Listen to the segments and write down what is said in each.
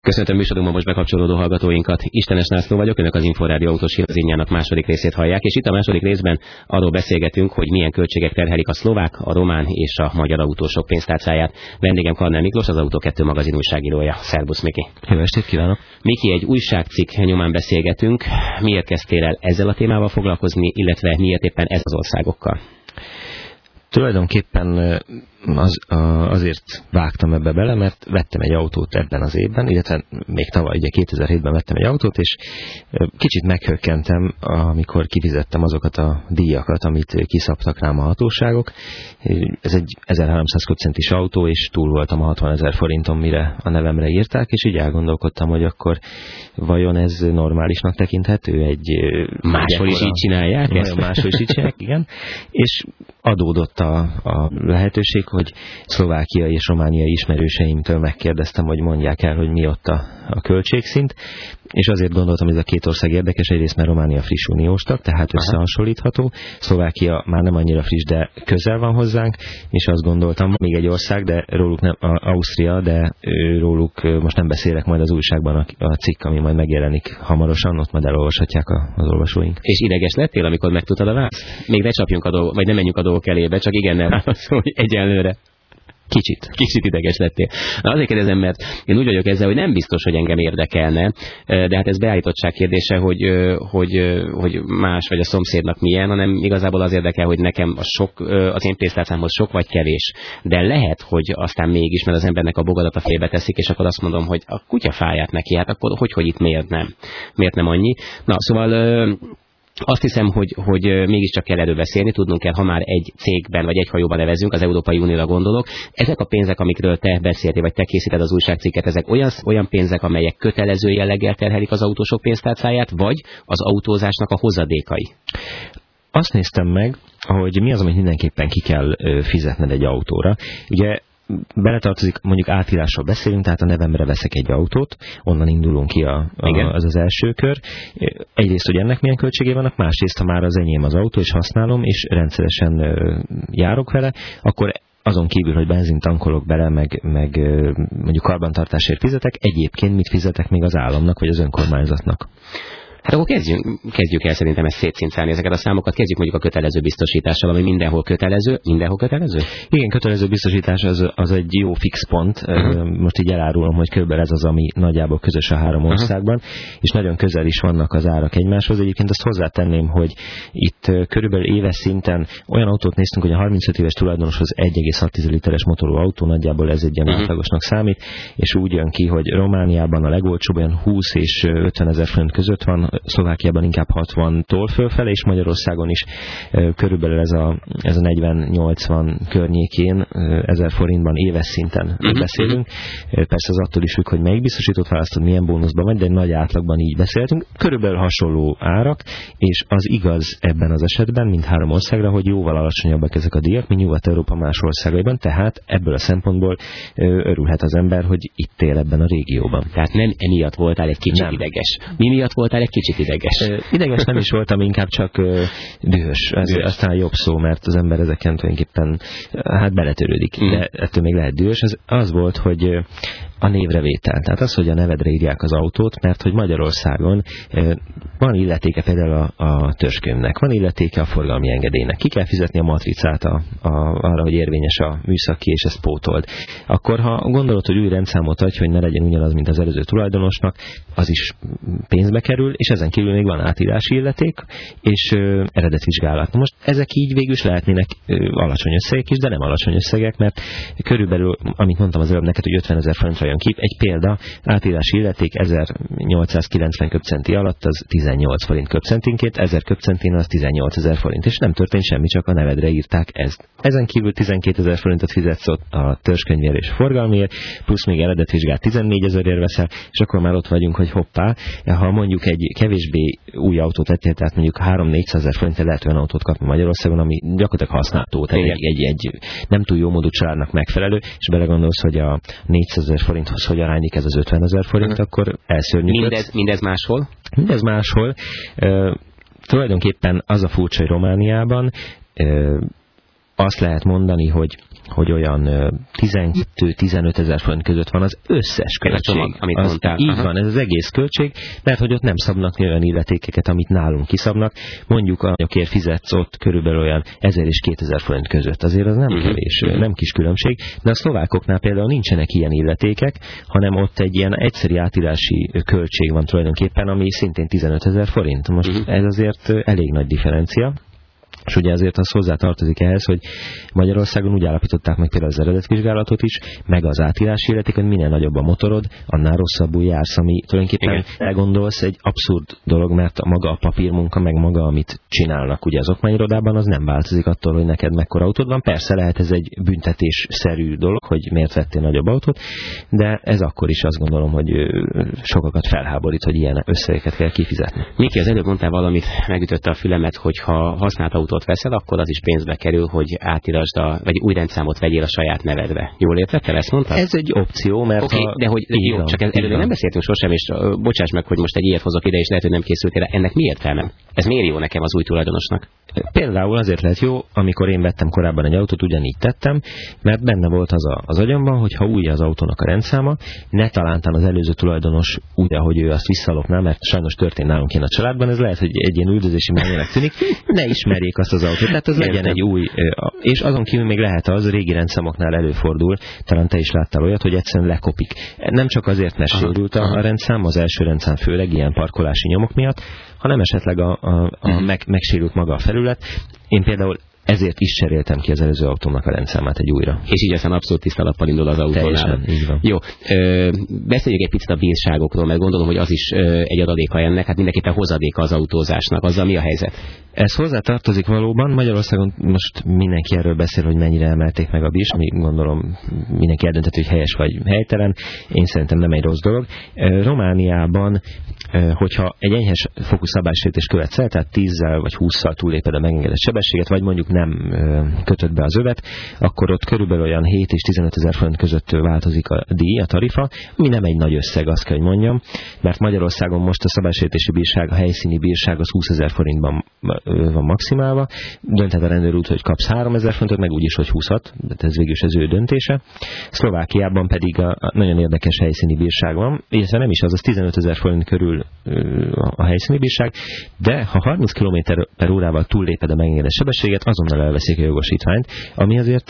Köszöntöm műsorunkban most bekapcsolódó hallgatóinkat. Istenes László vagyok, önök az Inforádió autós hírzinjának második részét hallják, és itt a második részben arról beszélgetünk, hogy milyen költségek terhelik a szlovák, a román és a magyar autósok pénztárcáját. Vendégem Karnál Miklós, az Autó 2 magazin újságírója. Szerbusz, Miki. Jó estét kívánok. Miki, egy újságcikk nyomán beszélgetünk. Miért kezdtél el ezzel a témával foglalkozni, illetve miért éppen ez az országokkal? Tulajdonképpen azért vágtam ebbe bele, mert vettem egy autót ebben az évben, illetve még tavaly, ugye 2007-ben vettem egy autót, és kicsit meghökkentem, amikor kifizettem azokat a díjakat, amit kiszabtak rám a hatóságok. Ez egy 1300 köbcentis autó, és túl voltam a 60 000 forinton, mire a nevemre írták, és így elgondolkodtam, hogy akkor vajon ez normálisnak tekinthető? Máshol is így csinálják? Máshol is így csinálják, igen. És adódott a lehetőség, hogy szlovákiai és romániai ismerőseimtől megkérdeztem, hogy mondják el, hogy mi ott a költségszint, és azért gondoltam, hogy ez a két ország érdekes, egyrészt mert Románia friss uniós tag, tehát összehasonlítható, Szlovákia már nem annyira friss, de közel van hozzánk, és azt gondoltam, még egy ország, de róluk nem, Ausztria, de róluk most nem beszélek, majd az újságban a cikk, ami majd megjelenik hamarosan, ott majd elolvashatják az olvasóink. És ideges lettél, amikor megtudtad a választ? Még ne csapjunk a dolgok, vagy ne menjünk a dolgok elébe, csak igennel válaszolj egyelőre. Kicsit ideges lettél. Na azért kérdezem, mert én úgy vagyok ezzel, hogy nem biztos, hogy engem érdekelne, de hát ez beállítottság kérdése, hogy más vagy a szomszédnak milyen, hanem igazából az érdekel, hogy nekem az én pénztárcámhoz sok vagy kevés. De lehet, hogy aztán mégis, mert az embernek a bogadat a félbe teszik, és akkor azt mondom, hogy a kutya fáját neki, hát akkor hogy itt miért nem annyi. Na, szóval... Azt hiszem, hogy mégiscsak kell erről beszélni, tudnunk kell, ha már egy cégben vagy egy hajóban nevezünk, az Európai Unióra gondolok. Ezek a pénzek, amikről te beszéltél, vagy te készíted az újságcikket, ezek olyan pénzek, amelyek kötelező jelleggel terhelik az autósok pénztárcáját, vagy az autózásnak a hozadékai? Azt néztem meg, hogy mi az, amit mindenképpen ki kell fizetned egy autóra. Ugye beletartozik, mondjuk átírásról beszélünk, tehát a nevemre veszek egy autót, onnan indulunk ki az első kör. Egyrészt, hogy ennek milyen költségé vannak, másrészt, ha már az enyém az autó, és használom, és rendszeresen járok vele, akkor azon kívül, hogy benzint tankolok bele, meg mondjuk karbantartásért fizetek, egyébként mit fizetek még az államnak, vagy az önkormányzatnak? Hát akkor kezdjük el szerintem ezt szétszincálni ezeket a számokat. Kezdjük mondjuk a kötelező biztosítással, ami mindenhol kötelező. Mindenhol kötelező? Igen, kötelező biztosítás az egy jó fix pont. Most így elárulom, hogy körülbelül ez az, ami nagyjából közös a három országban, és nagyon közel is vannak az árak egymáshoz. Egyébként azt hozzátenném, hogy itt körülbelül éves szinten olyan autót néztünk, hogy a 35 éves tulajdonoshoz 1,6 literes motorú autó, nagyjából ez egy ilyen átlagosnak számít, és úgy jön ki, hogy Romániában a legolcsóbb olyan 20 és 50 000 forint között van, Szlovákiában inkább 60-tól fölfele, és Magyarországon is körülbelül ez a 40-80 környékén 1000 forintban éves szinten beszélünk. Persze az attól is függ, hogy melyik biztosítót választod, milyen bónuszban vagy, de nagy átlagban így beszéltünk. Körülbelül hasonló árak, és az igaz ebben az esetben, mint három országra, hogy jóval alacsonyabbak ezek a díjak, mint Nyugat-Európa más országaiban, tehát ebből a szempontból örülhet az ember, hogy itt él ebben a régióban. Tehát nem emiatt voltál egy kicsit ideges. Mi miatt voltál egy kicsit ideges? Ideges nem is voltam, inkább csak dühös. Ez aztán jobb szó, mert az ember ezeken tulajdonképpen beletörődik. De ettől még lehet dühös. Az volt, hogy a névrevétel. Tehát az, hogy a nevedre írják az autót, mert hogy Magyarországon van illetéke például a törzskönyvnek, van illetéke a forgalmi engedélynek. Ki kell fizetni a matricát arra, hogy érvényes a műszaki, és ezt pótold. Akkor, ha gondolod, hogy új rendszámot adj, hogy ne legyen ugyanaz, mint az előző tulajdonosnak, az is pénzbe kerül, és ezen kívül még van átírási illeték, és eredetvizsgálat. Most ezek így végül is lehetnének alacsony összegek is, de nem alacsony összegek, mert körülbelül, amit mondtam az előbb neked, hogy 50 000 forintra jön ki, egy példa, átírási illeték 1890 köbcenti alatt az 18 forint köbcentinként, 1000 köbcentin az 18 000 forint, és nem történt semmi, csak a nevedre írták ezt. Ezen kívül 12 000 forintot fizetsz a törzskönyvért és forgalmiért, plusz még eredetvizsgát 14 000-ért veszel, és akkor már ott vagyunk, hogy hoppá, ha mondjuk egy kevésbé új autót vettél, tehát mondjuk 300-400 000 forintért lehet olyan autót kapni Magyarországon, ami gyakorlatilag használható, tehát egy nem túl jó módú családnak megfelelő, és belegondolsz, hogy a 400 000 forinthoz hogy aránylik ez az 50 000 forint, akkor elszörnyűködsz. Mindez máshol? Mindez máshol. Tulajdonképpen az a furcsa, hogy Romániában azt lehet mondani, hogy olyan 12-15 ezer forint között van az összes költség. Ez a csomag, amit mondtál. Így van, ez az egész költség, mert hogy ott nem szabnak olyan illetékeket, amit nálunk kiszabnak. Mondjuk anyagért fizetsz ott körülbelül olyan 1000 és 2000 forint között. Azért az nem kevés, nem kis különbség. De a szlovákoknál például nincsenek ilyen illetékek, hanem ott egy ilyen egyszeri átírási költség van tulajdonképpen, ami szintén 15 ezer forint. Most ez azért elég nagy differencia. És ugye azért az hozzá tartozik ehhez, hogy Magyarországon úgy állapították meg például az eredetvizsgálatot is, meg az átírási illeték, hogy minél nagyobb a motorod, annál rosszabbul jársz, ami tulajdonképpen elgondolsz egy abszurd dolog, mert maga a papírmunka, meg maga, amit csinálnak ugye az okmányirodában, az nem változik attól, hogy neked mekkora autód van. Persze lehet ez egy büntetésszerű dolog, hogy miért vettél nagyobb autót, de ez akkor is azt gondolom, hogy sokakat felháborít, hogy ilyen összegeket kell kifizetni. Miki, az előbb mondtál valamit, megütötte a fülemet, hogy ha használt autót veszel, akkor az is pénzbe kerül, hogy átírasd vagy új rendszámot vegyél a saját nevedbe. Jól értettem, ezt mondtad? Ez egy opció, mert de hogy jó, van, csak erről nem beszéltünk sosem, és bocsáss meg, hogy most egy ilyet hozok ide, és lehet, hogy nem készültél rá. Ennek mi értelme? Ez miért jó nekem az új tulajdonosnak? Például azért lehet jó, amikor én vettem korábban egy autót, ugyanígy tettem, mert benne volt az agyamban, hogy ha új az autónak a rendszáma, ne talántán az előző tulajdonos úgy, ahogy ő azt visszalopná, mert sajnos történt nálunk én a családban, ez lehet, hogy egy ilyen üldözési mániának tűnik, ne ismerjék azt az autót, tehát az legyen egy új, és azon kívül még lehet az, régi rendszámoknál előfordul, talán te is láttál olyat, hogy egyszerűen lekopik. Nem csak azért, mert sérült a rendszám, az első rendszám főleg ilyen parkolási nyomok miatt, hanem esetleg megsérült maga a felület. Én például ezért is cseréltem ki az előző autómnak a rendszámát egy újra. És így aztán abszolút tiszta lappal indul az autónál. Így van. Jó, beszéljük egy picit a bírságokról, mert gondolom, hogy az is egy adaléka ennek, hát mindenképpen hozadéka az autózásnak. Azzal mi a helyzet? Ez hozzá tartozik valóban. Magyarországon most mindenki erről beszél, hogy mennyire emelték meg a bírs, ami gondolom mindenki eldönthető, hogy helyes vagy helytelen. Én szerintem nem egy rossz dolog. Romániában, hogyha egy enyhes fokú szabálysértést követsz el, tehát 10-zel vagy 20-szal túlléped a megengedett sebességet, vagy mondjuk nem kötött be az övet, akkor ott körülbelül olyan 7 és 15 ezer forint között változik a díj, a tarifa, ami nem egy nagy összeg, azt kell, hogy mondjam, mert Magyarországon most a szabálysértési bírság, a helyszíni bírság az 20 ezer forintban van maximálva, dönthet a rendőr úgy, hogy kapsz 3 ezer forintot, meg úgyis, hogy 20-at, de ez végül az ő döntése. Szlovákiában pedig nagyon érdekes helyszíni bírság van, illetve nem is az 15 ezer forint körül a helyszíni bírság, de ha 30 km/h túlléped a megengedett sebességet, azonnal elveszik a jogosítványt, ami azért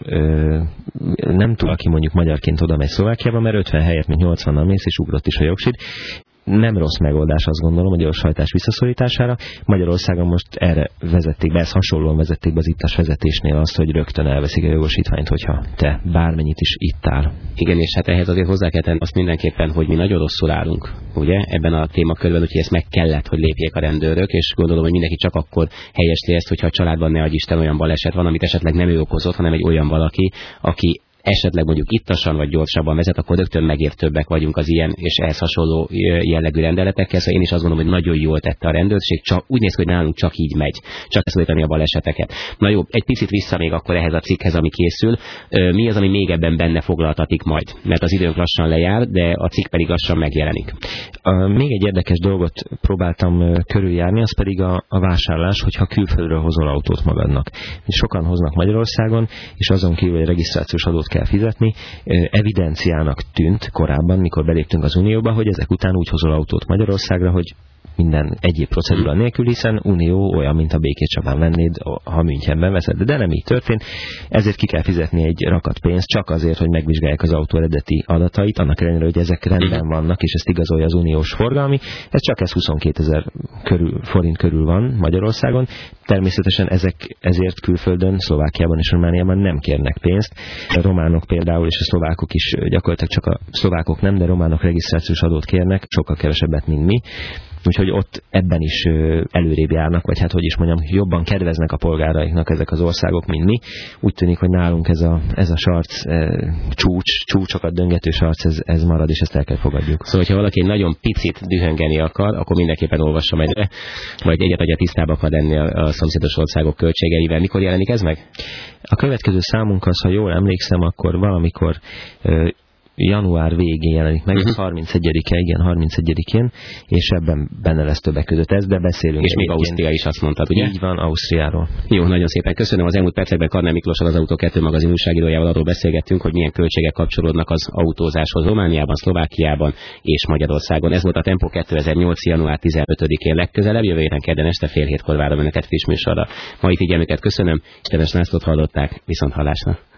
nem túl, aki mondjuk magyarként oda megy Szlovákiába, mert 50 helyett, mint 80-nal mész, és ugrott is a jogsit. Nem rossz megoldás, azt gondolom, a gyorshajtás visszaszorítására. Magyarországon most erre vezették be, ez hasonlóan vezették be az ittas vezetésnél azt, hogy rögtön elveszik a jogosítványt, hogyha te bármennyit is ittál. Igen, és hát ehhez azért hozzá kell tenni azt mindenképpen, hogy mi nagyon rosszul állunk, ugye, ebben a témakörben, úgyhogy ezt meg kellett, hogy lépjék a rendőrök, és gondolom, hogy mindenki csak akkor helyesli ezt, hogyha a családban ne adj Isten olyan baleset van, amit esetleg nem ő okozott, hanem egy olyan valaki, aki esetleg mondjuk ittasan vagy gyorsabban vezet, akkor rögtön megértőbbek vagyunk az ilyen és ehhez hasonló jellegű rendeletekkel, szóval én is azt gondolom, hogy nagyon jól tette a rendőrség, csak úgy néz ki, hogy nálunk csak így megy, csak szólítani a baleseteket. Na jó, egy picit vissza még akkor ehhez a cikkhez, ami készül. Mi az, ami még ebben benne foglaltatik majd? Mert az időnk lassan lejár, de a cikk pedig lassan megjelenik. Még egy érdekes dolgot próbáltam körüljárni, az pedig a vásárlás, hogyha külföldről hozol autót magadnak. Sokan hoznak Magyarországon, és azon kívül egy regisztrációs adót kell fizetni. Evidenciának tűnt korábban, mikor beléptünk az Unióba, hogy ezek után úgy hozol autót Magyarországra, hogy minden egyéb procedúra nélkül, hiszen Unió olyan, mint a Békéscsabán vennéd, ha Münchenben veszed, de nem így történt. Ezért ki kell fizetni egy rakat pénzt, csak azért, hogy megvizsgálják az autó eredeti adatait, annak ellenére, hogy ezek rendben vannak, és ezt igazolja az uniós forgalmi. Ez csak 22 ezer forint körül van Magyarországon. Természetesen ezért külföldön, Szlovákiában és Romániában nem kérnek pénzt. A románok például, és a szlovákok is gyakorlatilag csak a szlovákok nem, de románok regisztrációs adót kérnek, sokkal kevesebbet, mint mi. Úgyhogy ott ebben is előrébb járnak, vagy hát hogy is mondjam, jobban kedveznek a polgáraiknak ezek az országok, mint mi. Úgy tűnik, hogy nálunk ez a sarc csúcsokat döngető sarc, ez marad, és ezt el kell fogadjuk. Szóval, ha valaki nagyon picit dühöngeni akar, akkor mindenképpen olvassa meg, vagy egyet adja tisztába akar lenni a szomszédos országok költségeivel. Mikor jelenik ez meg? A következő számunk az, ha jól emlékszem, akkor valamikor január végén jelenik meg, 31-e, igen, 31-én, és ebben benne lesz többek között ez, de beszélünk. És még Ausztria is, azt mondtad, ugye? Így van, Ausztriáról. Jó, nagyon szépen köszönöm. Az elmúlt percekben Karnál Miklóssal, az Autó 2 magazin újságírójával arról beszélgettünk, hogy milyen költségek kapcsolódnak az autózáshoz Romániában, Szlovákiában és Magyarországon. Ez volt a Tempó 2008. január 15-én legközelebb. Jövő héten kedden este 6:30 várom önöket friss műsorra. Mai figyelmüket köszönöm, és Temes Lászlót hallották, viszont hallásra.